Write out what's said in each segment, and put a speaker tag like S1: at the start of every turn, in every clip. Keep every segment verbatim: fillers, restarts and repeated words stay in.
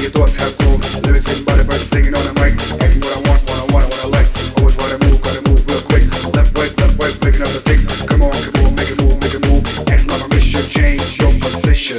S1: your thoughts have grown. Lyrics written by the birds singing on the mic. Asking what I want, what I want, what I like. Always wanna move, gotta move real quick. Left, right, left, right, breaking up the sticks. Come on, come on, make it move, make it move. Ask my permission, change your position.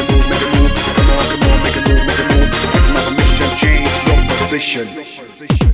S1: Position.